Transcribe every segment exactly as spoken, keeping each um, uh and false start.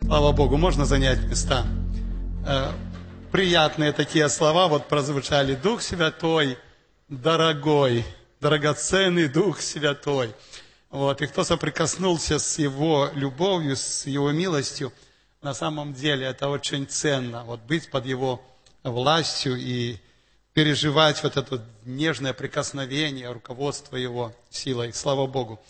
Слава Богу, можно занять места. Приятные такие слова вот прозвучали. Дух Святой, дорогой, драгоценный Дух Святой. Вот. И кто соприкоснулся с Его любовью, с Его милостью, на самом деле это очень ценно. Вот быть под Его властью и переживать вот это нежное прикосновение, руководство Его силой. Слава Богу.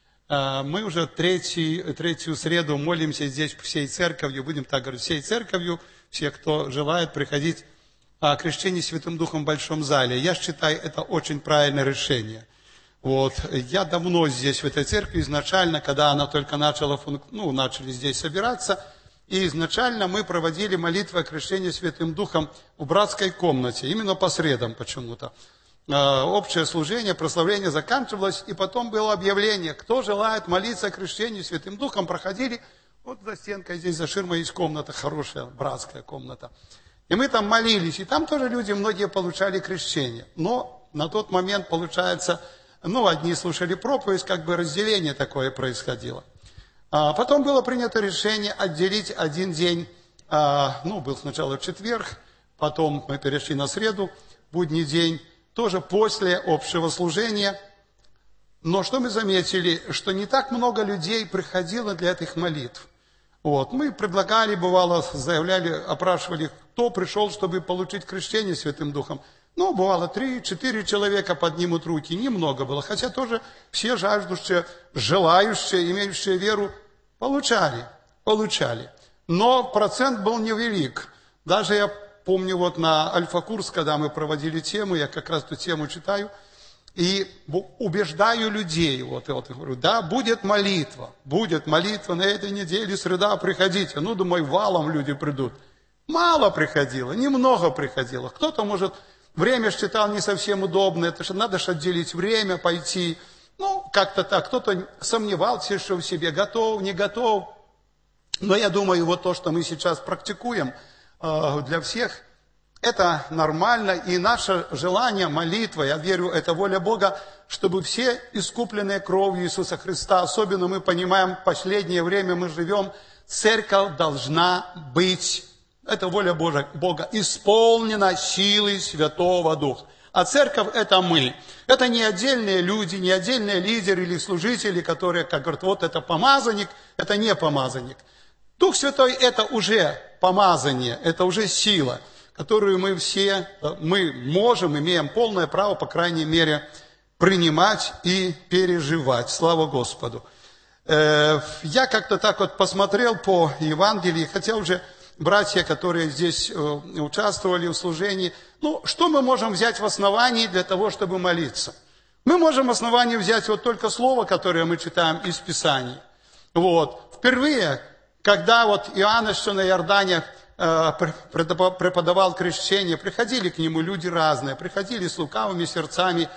Мы уже третью, третью среду молимся здесь всей церковью, будем так говорить, всей церковью, все, кто желает приходить о крещении Святым Духом в Большом зале. Я считаю, это очень правильное решение. Вот. Я давно здесь, в этой церкви, изначально, когда она только начала, ну, начали здесь собираться, и изначально мы проводили молитвы о крещении Святым Духом в братской комнате, именно по средам почему-то. Общее служение, прославление заканчивалось, и потом было объявление, кто желает молиться о крещении Святым Духом, проходили, вот за стенкой здесь, за ширмой есть комната, хорошая братская комната. И мы там молились, и там тоже люди, многие получали крещение. Но на тот момент, получается, ну, одни слушали проповедь, как бы разделение такое происходило. А потом было принято решение отделить один день, а, ну, был сначала четверг, потом мы перешли на среду, будний день, тоже после общего служения. Но что мы заметили, что не так много людей приходило для этих молитв. Вот. Мы предлагали, бывало, заявляли, опрашивали, кто пришел, чтобы получить крещение Святым Духом. Ну, бывало, три-четыре человека поднимут руки, немного было. Хотя тоже все жаждущие, желающие, имеющие веру, получали, получали. Но процент был невелик. Даже я помню, вот на Альфа-курс, когда мы проводили тему, я как раз эту тему читаю, и убеждаю людей, вот, вот говорю, да, будет молитва, будет молитва на этой неделе, среда, приходите. Ну, думаю, валом люди придут. Мало приходило, немного приходило. Кто-то, может, время считал не совсем удобно, это же надо же отделить время, пойти. Ну, как-то так. Кто-то сомневался, что в себе готов, не готов. Но я думаю, вот то, что мы сейчас практикуем, для всех это нормально, и наше желание, молитва, я верю, это воля Бога, чтобы все искупленные кровью Иисуса Христа, особенно мы понимаем, в последнее время мы живем, церковь должна быть, это воля Бога, исполнена силой Святого Духа. А церковь это мы. Это не отдельные люди, не отдельные лидеры или служители, которые, как говорят, вот это помазанник, это не помазанник. Дух Святой это уже помазание, это уже сила, которую мы все, мы можем, имеем полное право, по крайней мере, принимать и переживать. Слава Господу. Я как-то так вот посмотрел по Евангелию, хотя уже братья, которые здесь участвовали в служении, ну, что мы можем взять в основании для того, чтобы молиться? Мы можем в основании взять вот только слово, которое мы читаем из Писания. Вот. Впервые, когда вот Иоанн еще на Иордане э, преподавал крещение, приходили к нему люди разные, приходили с лукавыми сердцами.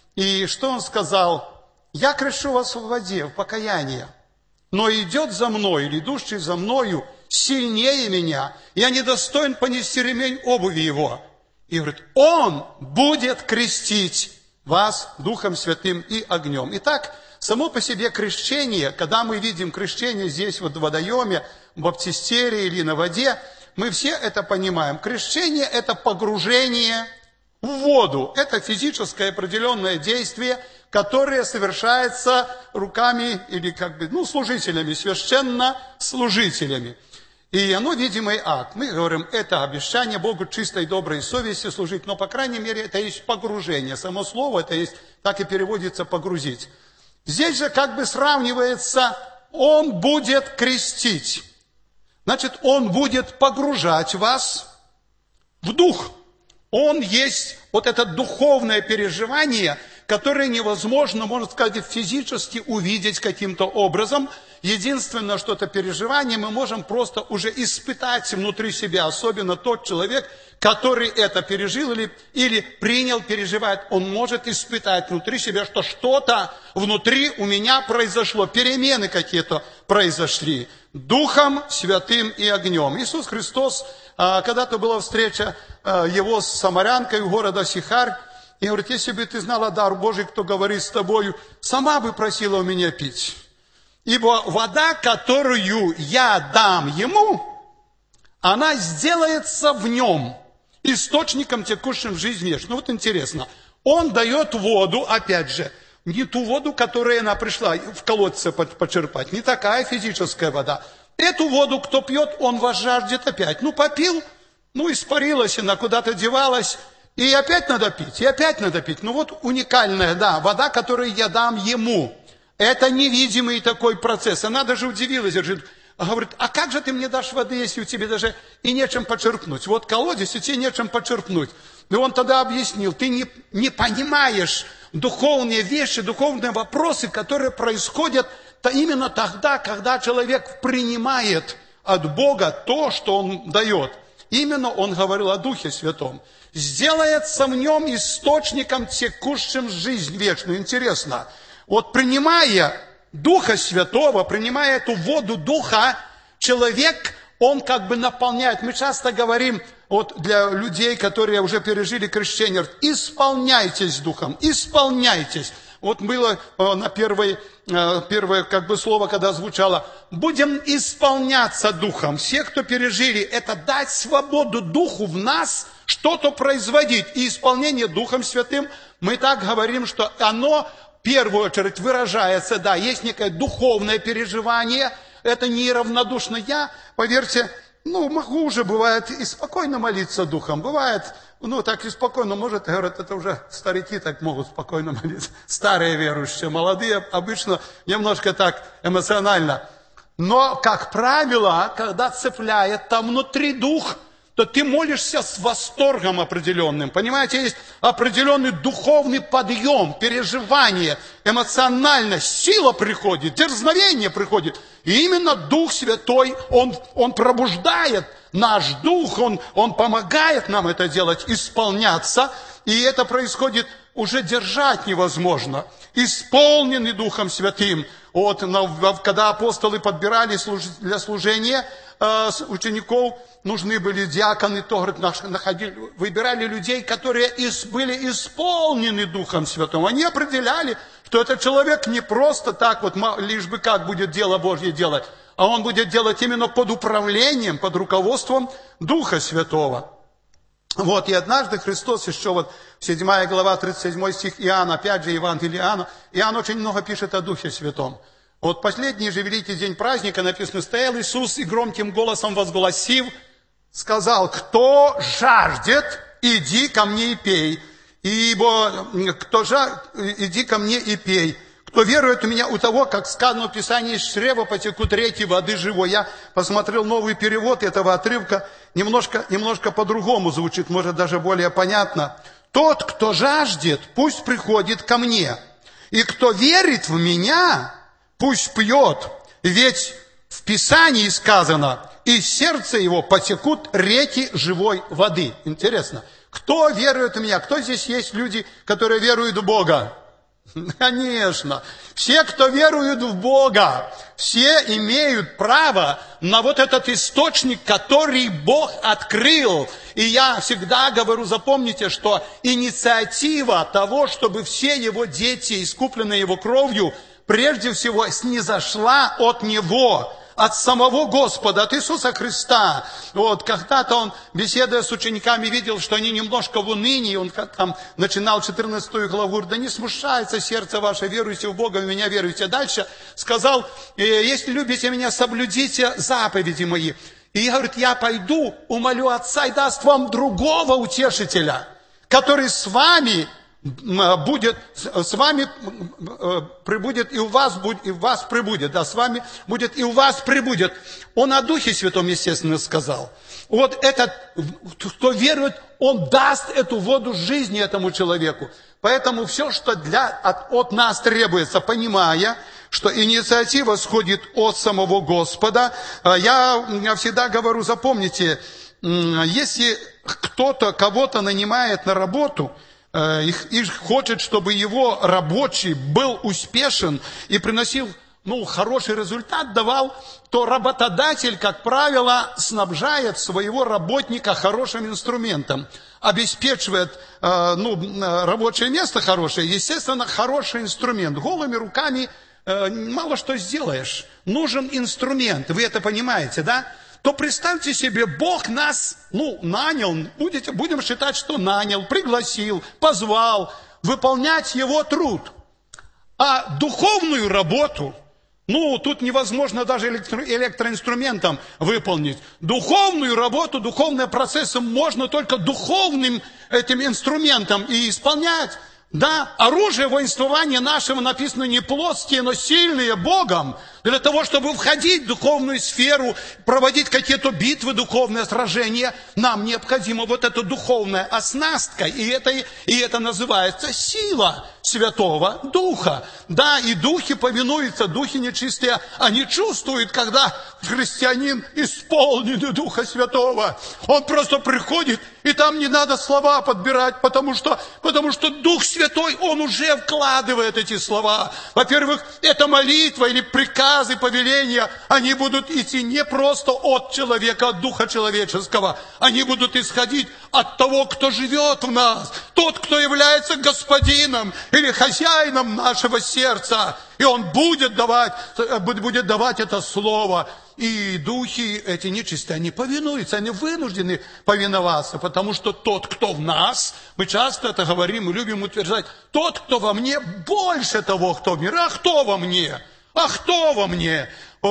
И что он сказал? «Я крещу вас в воде, в покаяние, но идет за мной, или идущий за мною, сильнее меня, я недостоин понести ремень обуви его». И говорит, он будет крестить вас Духом Святым и огнем. Итак, само по себе крещение, когда мы видим крещение здесь вот в водоеме, в баптистерии или на воде, мы все это понимаем. Крещение – это погружение в воду. Это физическое определенное действие, которое совершается руками или как бы, ну, служителями, священнослужителями. И оно видимый акт. Мы говорим, это обещание Богу чистой доброй совести служить, но, по крайней мере, это есть погружение. Само слово это есть, так и переводится погрузить. Здесь же как бы сравнивается, он будет крестить. Значит, он будет погружать вас в дух. Он есть вот это духовное переживание, которое невозможно, можно сказать, физически увидеть каким-то образом. Единственное, что это переживание мы можем просто уже испытать внутри себя, особенно тот человек, который это пережил или, или принял, переживает, он может испытать внутри себя, что что-то внутри у меня произошло, перемены какие-то произошли, Духом Святым и огнем. Иисус Христос, когда-то была встреча его с самарянкой у города Сихар, и говорит, если бы ты знала дар Божий, кто говорит с тобою, сама бы просила у меня пить. Ибо вода, которую я дам ему, она сделается в нем источником, текущим в жизнь вечную. Ну вот интересно, он дает воду, опять же, не ту воду, которая она пришла в колодце почерпать, не такая физическая вода. Эту воду, кто пьет, он возжаждет опять. Ну попил, ну испарилась она, куда-то девалась, и опять надо пить, и опять надо пить. Ну вот уникальная, да, вода, которую я дам ему. Это невидимый такой процесс. Она даже удивилась, говорит, говорит, а как же ты мне дашь воды, если у тебя даже и нечем почерпнуть? Вот колодец, и тебе нечем почерпнуть. И он тогда объяснил, ты не, не понимаешь духовные вещи, духовные вопросы, которые происходят то именно тогда, когда человек принимает от Бога то, что Он дает. Именно он говорил о Духе Святом. Сделается в нем источником, текущим жизнь вечную. Интересно, вот принимая Духа Святого, принимая эту воду Духа, человек, он как бы наполняет. Мы часто говорим, вот для людей, которые уже пережили крещение, исполняйтесь Духом, исполняйтесь. Вот было на первое, первое как бы слово, когда звучало, будем исполняться Духом. Все, кто пережили, это дать свободу Духу в нас, что-то производить. И исполнение Духом Святым, мы так говорим, что оно в первую очередь выражается, да, есть некое духовное переживание, это не равнодушно. Я, поверьте, ну, могу уже, бывает, и спокойно молиться Духом. Бывает, ну, так и спокойно, может, говорят, это уже старики так могут спокойно молиться. Старые верующие, молодые обычно немножко так эмоционально. Но, как правило, когда цепляет там внутри Дух, то ты молишься с восторгом определенным. Понимаете, есть определенный духовный подъем, переживание, эмоциональность, сила приходит, дерзновение приходит. И именно Дух Святой, Он, он пробуждает наш дух, он, он помогает нам это делать, исполняться. И это происходит, уже держать невозможно. Исполненный Духом Святым. Вот, когда апостолы подбирали для служения учеников, нужны были диаконы, то, говорит, находили, выбирали людей, которые были исполнены Духом Святым. Они определяли, что этот человек не просто так вот, лишь бы как будет дело Божье делать, а он будет делать именно под управлением, под руководством Духа Святого. Вот, и однажды Христос еще вот, седьмая глава, тридцать седьмой стих Иоанна, опять же Евангелие Иоанна, Иоанн очень много пишет о Духе Святом. Вот последний же великий день праздника написано, стоял Иисус и громким голосом возгласив, сказал, кто жаждет, иди ко мне и пей. Ибо кто жаждет, иди ко мне и пей. Кто верует у меня, у того, как сказано в Писании, из чрева потекут реки воды живой. Я посмотрел новый перевод этого отрывка, немножко, немножко по-другому звучит, может даже более понятно. Тот, кто жаждет, пусть приходит ко мне. И кто верит в меня, пусть пьет. Ведь в Писании сказано, из сердца его потекут реки живой воды. Интересно, кто верует в меня? Кто здесь есть люди, которые веруют в Бога? Конечно. Все, кто верует в Бога, все имеют право на вот этот источник, который Бог открыл. И я всегда говорю, запомните, что инициатива того, чтобы все его дети, искупленные его кровью, прежде всего снизошла от Него, от самого Господа, от Иисуса Христа. Вот, когда-то он, беседуя с учениками, видел, что они немножко в унынии. Он как там начинал четырнадцатую главу, говорит, да не смущается сердце ваше, веруйте в Бога, в меня веруйте. Дальше сказал, если любите меня, соблюдите заповеди мои. И я, говорит, я пойду, умолю Отца и даст вам другого утешителя, который с вами будет, с вами прибудет, и у вас будет, и у вас прибудет, да, с вами будет, и у вас прибудет. Он о Духе Святом, естественно, сказал. Вот этот, кто верует, он даст эту воду жизни этому человеку. Поэтому все, что для, от, от нас требуется, понимая, что инициатива сходит от самого Господа, я, я всегда говорю, запомните, если кто-то кого-то нанимает на работу, и хочет, чтобы его рабочий был успешен и приносил, ну, хороший результат давал, то работодатель, как правило, снабжает своего работника хорошим инструментом, обеспечивает, ну, рабочее место хорошее, естественно, хороший инструмент. Голыми руками э, мало что сделаешь. Нужен инструмент, вы это понимаете, да? То представьте себе, Бог нас, ну, нанял, будете, будем считать, что нанял, пригласил, позвал выполнять Его труд. А духовную работу, ну, тут невозможно даже электро, электроинструментом выполнить. Духовную работу, духовные процессы можно только духовным этим инструментом и исполнять. Да, оружие воинствования нашего написано не плотские, но сильные Богом. Для того, чтобы входить в духовную сферу, проводить какие-то битвы, духовные сражения, нам необходима вот эта духовная оснастка. И это, и это называется сила Святого Духа. Да, и духи повинуются, духи нечистые, они чувствуют, когда христианин исполнен Духа Святого. Он просто приходит, и там не надо слова подбирать, потому что, потому что Дух Святой, Он уже вкладывает эти слова. Во-первых, это молитва или приказ, повеления, они будут идти не просто от человека, от духа человеческого. Они будут исходить от того, кто живет в нас. Тот, кто является господином или хозяином нашего сердца. И он будет давать, будет давать это слово. И духи эти нечистые, они повинуются, они вынуждены повиноваться, потому что тот, кто в нас, мы часто это говорим, мы любим утверждать, тот, кто во мне, больше того, кто в мире. А кто во мне? А кто во мне?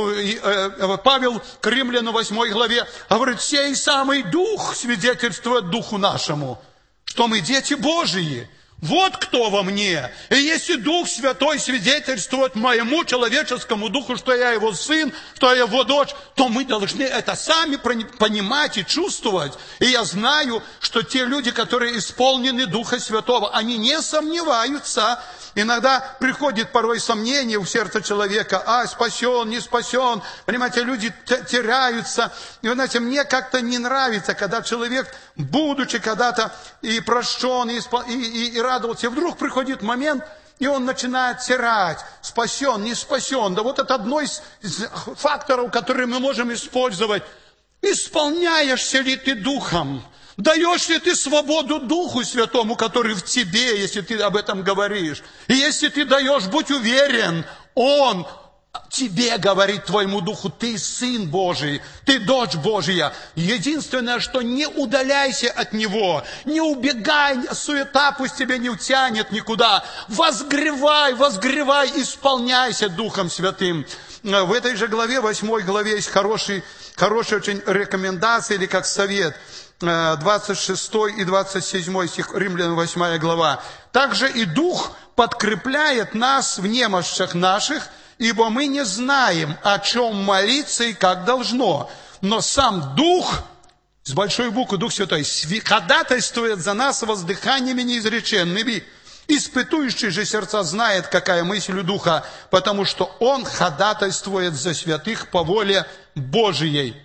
Павел к Римлянам восьмой главе говорит, сей самый Дух свидетельствует Духу нашему, что мы дети Божии. Вот кто во мне. И если Дух Святой свидетельствует моему человеческому духу, что я его сын, что я его дочь, то мы должны это сами понимать и чувствовать. И я знаю, что те люди, которые исполнены Духа Святого, они не сомневаются. Иногда приходит порой сомнение в сердце человека, а, спасен, не спасен. Понимаете, люди теряются. И, вы знаете, мне как-то не нравится, когда человек, будучи когда-то и прощен, и, и, и радовался, и вдруг приходит момент, и он начинает терять, спасен, не спасен. Да вот это одно из факторов, которые мы можем использовать. Исполняешься ли ты Духом? Даешь ли ты свободу Духу Святому, который в тебе, если ты об этом говоришь? И если ты даешь, будь уверен, Он тебе говорит, твоему Духу, ты Сын Божий, ты дочь Божья. Единственное, что не удаляйся от Него, не убегай, суета пусть тебя не утянет никуда. Возгревай, возгревай, исполняйся Духом Святым. В этой же главе, восьмой главе, есть хороший, хорошая очень рекомендация или как совет. двадцать шестой и двадцать седьмой стих, Римлянам восьмая глава. Также и Дух подкрепляет нас в немощах наших, ибо мы не знаем, о чем молиться и как должно. Но сам Дух, с большой буквы Дух Святой, ходатайствует за нас воздыханиями неизреченными. Испытующий же сердца знает, какая мысль у Духа, потому что Он ходатайствует за святых по воле Божией.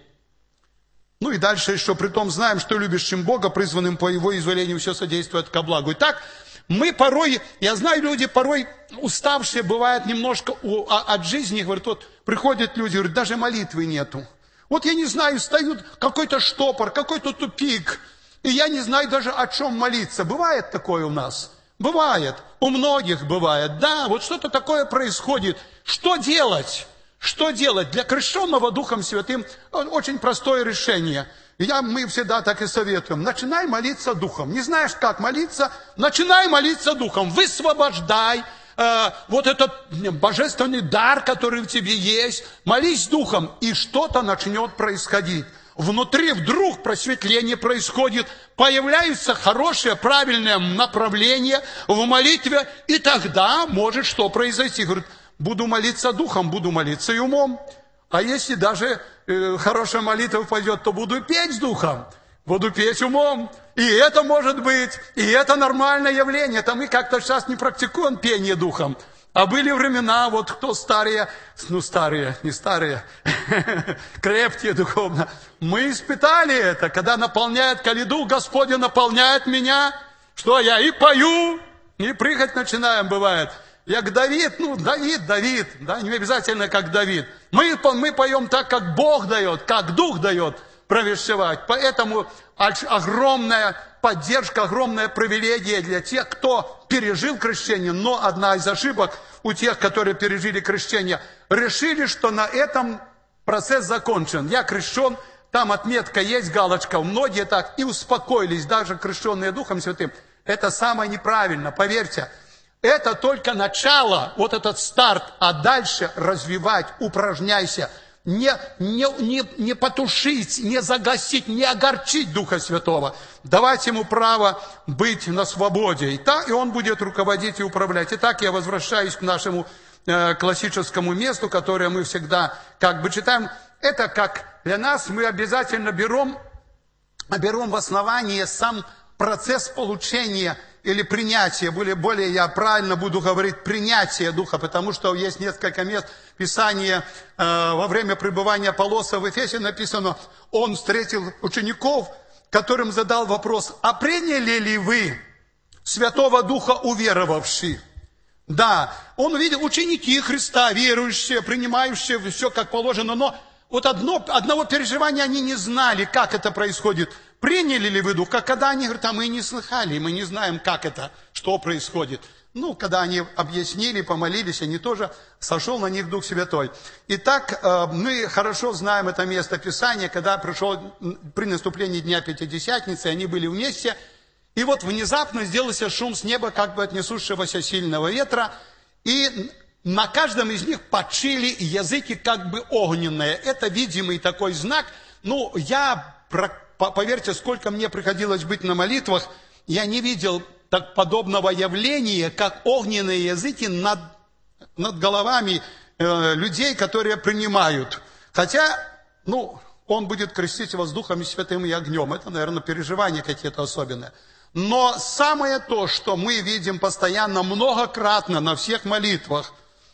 Ну и дальше еще, притом знаем, что любящим Бога, призванным по Его изволению, все содействует ко благу. Итак, мы порой, я знаю, люди порой уставшие, бывают немножко у, а, от жизни, говорят, вот приходят люди, говорят, даже молитвы нету. Вот я не знаю, встают какой-то штопор, какой-то тупик, и я не знаю даже, о чем молиться. Бывает такое у нас? Бывает. У многих бывает. Да, вот что-то такое происходит. Что делать? Что делать? Для крещенного Духом Святым очень простое решение. Я, мы всегда так и советуем. Начинай молиться Духом. Не знаешь, как молиться? Начинай молиться Духом. Высвобождай э, вот этот божественный дар, который в тебе есть. Молись Духом, и что-то начнет происходить. Внутри вдруг просветление происходит, появляется хорошее, правильное направление в молитве, и тогда может что произойти. Говорит, буду молиться Духом, буду молиться и умом. А если даже э, хорошая молитва пойдет, то буду петь Духом, буду петь умом. И это может быть, и это нормальное явление. Это мы как-то сейчас не практикуем пение Духом. А были времена, вот кто старые, ну старые, не старые, крепкие духовно. Мы испытали это, когда наполняет, коли Дух Господень наполняет меня, что я и пою, и прыгать начинаем, бывает. Я как Давид, ну, Давид, Давид, да, не обязательно как Давид. Мы, мы поем так, как Бог дает, как Дух дает. провещевать. Поэтому огромная поддержка, огромная привилегия для тех, кто пережил крещение. Но одна из ошибок у тех, которые пережили крещение, решили, что на этом процесс закончен. Я крещен, там отметка есть, галочка. Многие так и успокоились, даже крещенные Духом Святым. Это самое неправильно, поверьте. Это только начало, вот этот старт, а дальше развивать, упражняйся. Не, не, не, не потушить, не загасить, не огорчить Духа Святого. Давать ему право быть на свободе. И, так, и он будет руководить и управлять. Итак, я возвращаюсь к нашему э, классическому месту, которое мы всегда как бы читаем. Это как для нас мы обязательно берем, берем в основании сам процесс получения или принятия, более, более я правильно буду говорить, принятие Духа, потому что есть несколько мест Писания, э, во время пребывания Аполлоса в Эфесе написано, он встретил учеников, которым задал вопрос, а приняли ли вы Святого Духа уверовавшие? Да, он увидел ученики Христа, верующие, принимающие все как положено, но вот одно, одного переживания они не знали, как это происходит. Приняли ли вы Дух? Как когда они говорят, а мы не слыхали, мы не знаем, как это, что происходит. Ну, когда они объяснили, помолились, они тоже сошел на них Дух Святой. Итак, мы хорошо знаем это место Писания, когда пришел при наступлении Дня Пятидесятницы, они были вместе, и вот внезапно сделался шум с неба, как бы от несущегося сильного ветра, и на каждом из них почили языки как бы огненные. Это видимый такой знак. Ну, я, поверьте, сколько мне приходилось быть на молитвах, я не видел так подобного явления, как огненные языки над, над головами э, людей, которые принимают. Хотя, ну, он будет крестить вас Духом Святым и огнем. Это, наверное, переживания какие-то особенные. Но самое то, что мы видим постоянно, многократно на всех молитвах,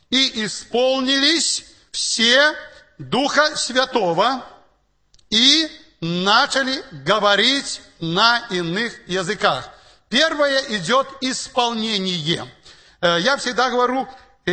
и исполнились все Духа Святого, и начали говорить на иных языках. Первое идет исполнение. Я всегда говорю,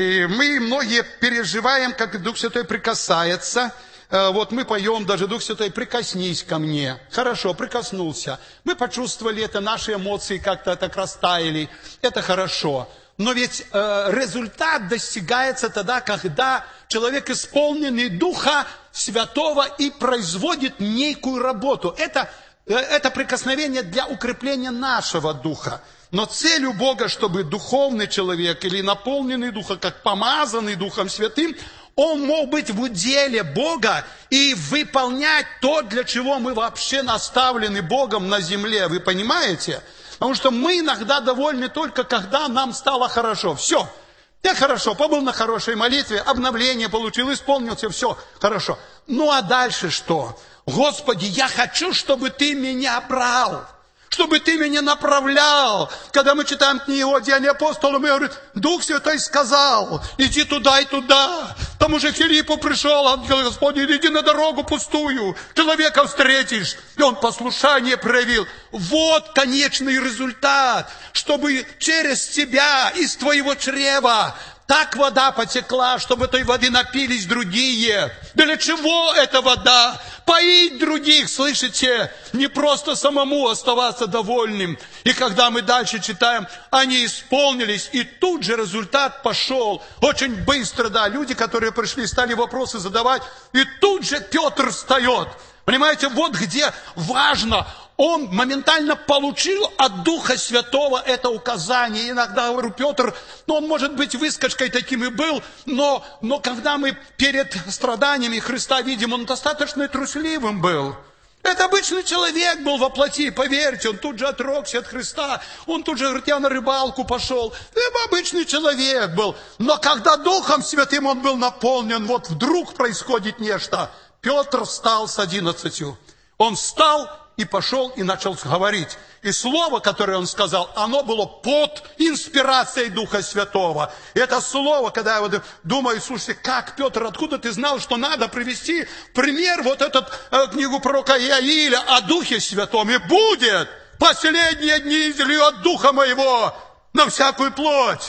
мы многие переживаем, как Дух Святой прикасается. Вот мы поем даже «Дух Святой, прикоснись ко мне». Хорошо, прикоснулся. Мы почувствовали это, наши эмоции как-то так растаяли. Это хорошо. Но ведь э, результат достигается тогда, когда человек, исполненный Духа Святого, и производит некую работу. Это, э, это прикосновение для укрепления нашего духа. Но целью Бога, чтобы духовный человек или наполненный Духом, как помазанный Духом Святым, он мог быть в уделе Бога и выполнять то, для чего мы вообще наставлены Богом на земле. Вы понимаете? Потому что мы иногда довольны только, когда нам стало хорошо. Все. Я хорошо, побыл на хорошей молитве, обновление получил, исполнился, все хорошо. Ну а дальше что? Господи, я хочу, чтобы Ты меня брал. Чтобы Ты меня направлял. Когда мы читаем книгу «Деяния апостолов», мы говорим, Дух Святой сказал, иди туда и туда. Тому же Филиппу пришел, ангел Господень, иди на дорогу пустую, человека встретишь. И он послушание проявил. Вот конечный результат, чтобы через тебя, из твоего чрева, так вода потекла, чтобы этой воды напились другие. Для чего эта вода? Поить других, слышите? Не просто самому оставаться довольным. И когда мы дальше читаем, они исполнились, и тут же результат пошел. Очень быстро, да, люди, которые пришли, стали вопросы задавать, и тут же Петр встает. Понимаете, вот где важно. Он моментально получил от Духа Святого это указание. Иногда, говорю, Петр, ну, он, может быть, выскочкой таким и был, но, но когда мы перед страданиями Христа видим, он достаточно трусливым был. Это обычный человек был во плоти, поверьте, он тут же отрекся от Христа, он тут же, говорит, я на рыбалку пошел. Это обычный человек был. Но когда Духом Святым он был наполнен, вот вдруг происходит нечто. Петр встал с одиннадцатью. Он встал и пошел и начал говорить. И слово, которое он сказал, оно было под инспирацией Духа Святого. И это слово, когда я вот думаю, слушайте, как, Петр, откуда ты знал, что надо привести пример вот эту э, книгу пророка Иаиля о Духе Святом. И будет последние дни излию от Духа моего на всякую плоть.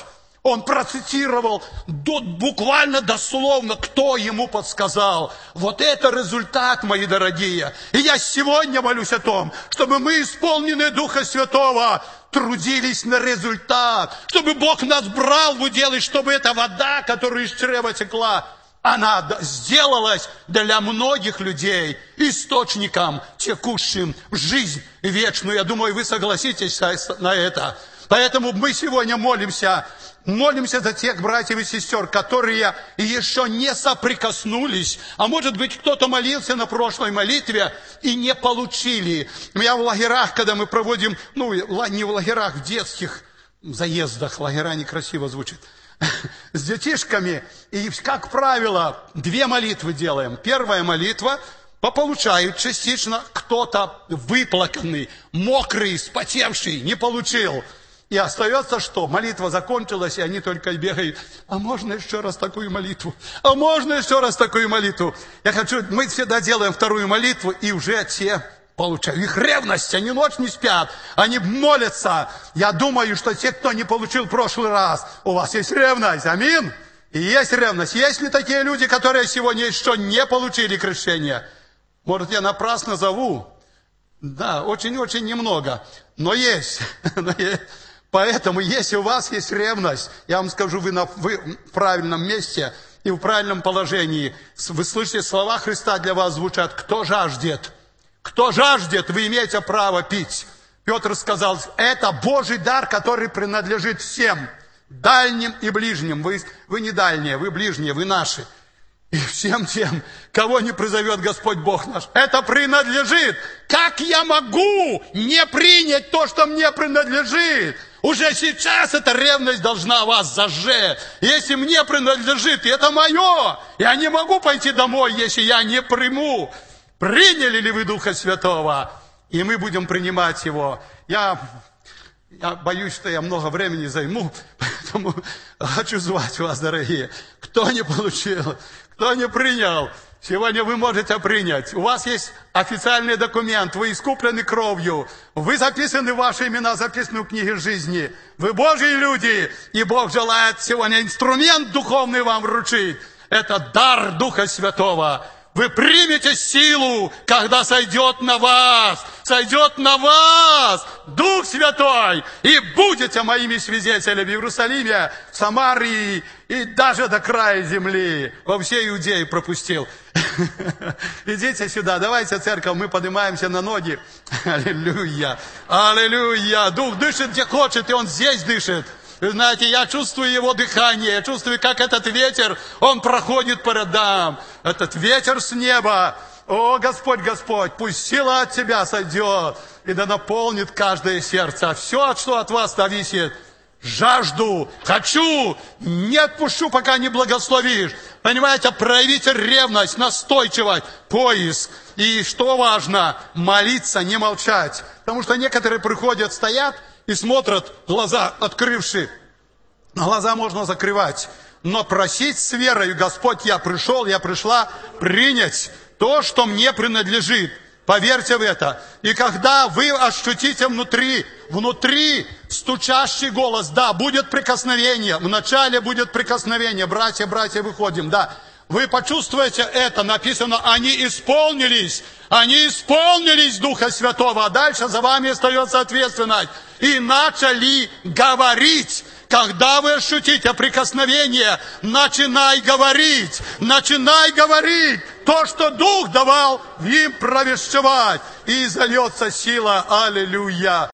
Он процитировал буквально дословно, кто ему подсказал. Вот это результат, мои дорогие. И я сегодня молюсь о том, чтобы мы, исполненные Духа Святого, трудились на результат. Чтобы Бог нас брал в удел, и чтобы эта вода, которая из чрева текла, она сделалась для многих людей источником, текущим в жизнь вечную. Я думаю, вы согласитесь на это. Поэтому мы сегодня молимся, молимся за тех братьев и сестер, которые еще не соприкоснулись. А может быть, кто-то молился на прошлой молитве и не получили. Я в лагерях, когда мы проводим, ну, не в лагерях, в детских заездах, лагеря некрасиво звучит, с детишками. И, как правило, две молитвы делаем. Первая молитва получают частично, кто-то выплаканный, мокрый, вспотевший, не получил. И остается что? Молитва закончилась, и они только бегают. А можно еще раз такую молитву? А можно еще раз такую молитву? Я хочу, мы всегда делаем вторую молитву, и уже те получают. Их ревность, они ночь не спят, они молятся. Я думаю, что те, кто не получил в прошлый раз, у вас есть ревность, аминь? И есть ревность. Есть ли такие люди, которые сегодня еще не получили крещение? Может, я напрасно зову? Да, очень-очень немного, но есть. Поэтому, если у вас есть ревность, я вам скажу, вы, на, вы в правильном месте и в правильном положении. Вы слышите, слова Христа для вас звучат: кто жаждет? Кто жаждет, вы имеете право пить. Петр сказал, это Божий дар, который принадлежит всем, дальним и ближним. Вы, вы не дальние, вы ближние, вы наши. И всем тем, кого не призовет Господь Бог наш, это принадлежит. Как я могу не принять то, что мне принадлежит? Уже сейчас эта ревность должна вас зажечь. Если мне принадлежит, и это мое, я не могу пойти домой, если я не приму. Приняли ли вы Духа Святого? И мы будем принимать Его. Я, я боюсь, что я много времени займу, поэтому хочу звать вас, дорогие. Кто не получил, кто не принял, сегодня вы можете принять. У вас есть официальный документ, вы искуплены кровью, вы записаны, ваши имена записаны в книге жизни. Вы Божьи люди, и Бог желает сегодня инструмент духовный вам вручить. Это дар Духа Святого. Вы примете силу, когда сойдет на вас, сойдет на вас Дух Святой, и будете моими свидетелями в Иерусалиме, в Самарии и даже до края земли. Во всей Иудее пропустил. Идите сюда, давайте, церковь, мы поднимаемся на ноги. Аллилуйя, аллилуйя. Дух дышит где хочет, и Он здесь дышит. Вы знаете, я чувствую Его дыхание, я чувствую, как этот ветер, он проходит по рядам. Этот ветер с неба. О, Господь, Господь, пусть сила от Тебя сойдет и да наполнит каждое сердце. Все, что от вас зависит, жажду, хочу, не отпущу, пока не благословишь. Понимаете, проявите ревность, настойчивость, поиск. И что важно, молиться, не молчать. Потому что некоторые приходят, стоят, и смотрят, глаза открывшие. Глаза можно закрывать. Но просить с верой: Господь, я пришел, я пришла принять то, что мне принадлежит. Поверьте в это. И когда вы ощутите внутри, внутри стучащий голос, да, будет прикосновение. Вначале будет прикосновение. Братья, братья, выходим, да. Вы почувствуете это, написано, они исполнились, они исполнились Духа Святого, а дальше за вами остается ответственность. И начали говорить. Когда вы ощутите прикосновение, начинай говорить, начинай говорить то, что Дух давал им провещевать, и зальется сила. Аллилуйя.